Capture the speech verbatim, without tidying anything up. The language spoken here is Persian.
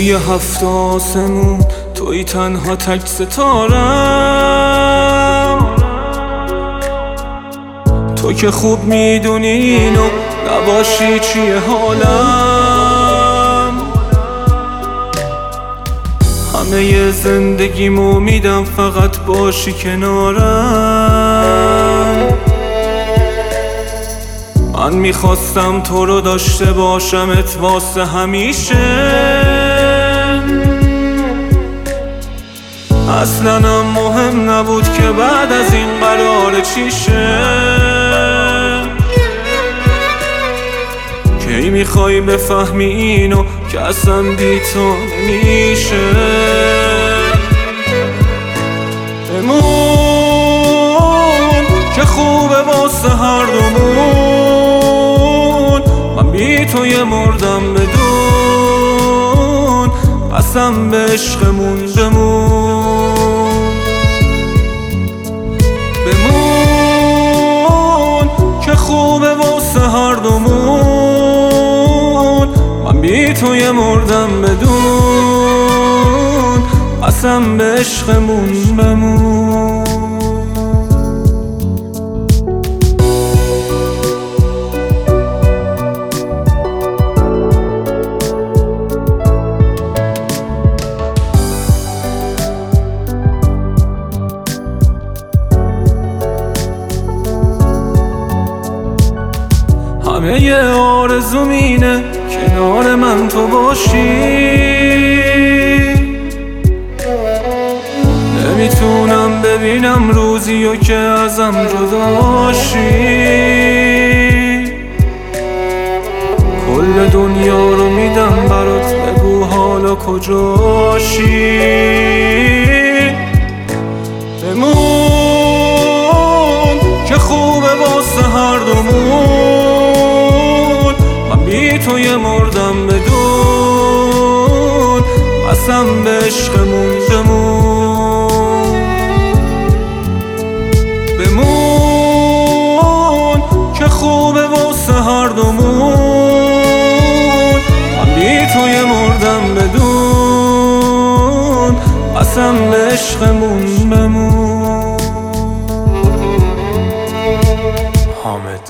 توی هفت آسمون توی تنها تک ستارم، تو که خوب میدونی اینو نباشی چیه حالم. همه زندگیمو میدم فقط باشی کنارم. من میخواستم تو رو داشته باشمت واسه همیشه، اصلا هم مهم نبود که بعد از این قرار چیشه. کی میخوای بفهمی اینو که اصلا بی تو نمیشه. بمون که خوبه واسه هر دومون، من بی تو یه مردم بدون، قسم به عشقمون بمون. بمون که خوبه واسه هر دومون، من بی تو یه مردم بدون، قسم به عشقمون بمون. همه یه آرزوم اینه کنار من تو باشی، نمیتونم ببینم روزیو که ازم جداشی. کل دنیا رو میدم برات، بگو حالا کجاشی. بمون که خوبه واسه هر دومون، من بی تو یه مردم بدون، قسم به عشقمون بمون. بمون که خوبه واسه هر دومون، من بی تو یه مردم بدون، قسم به عشقمون بمون. حامد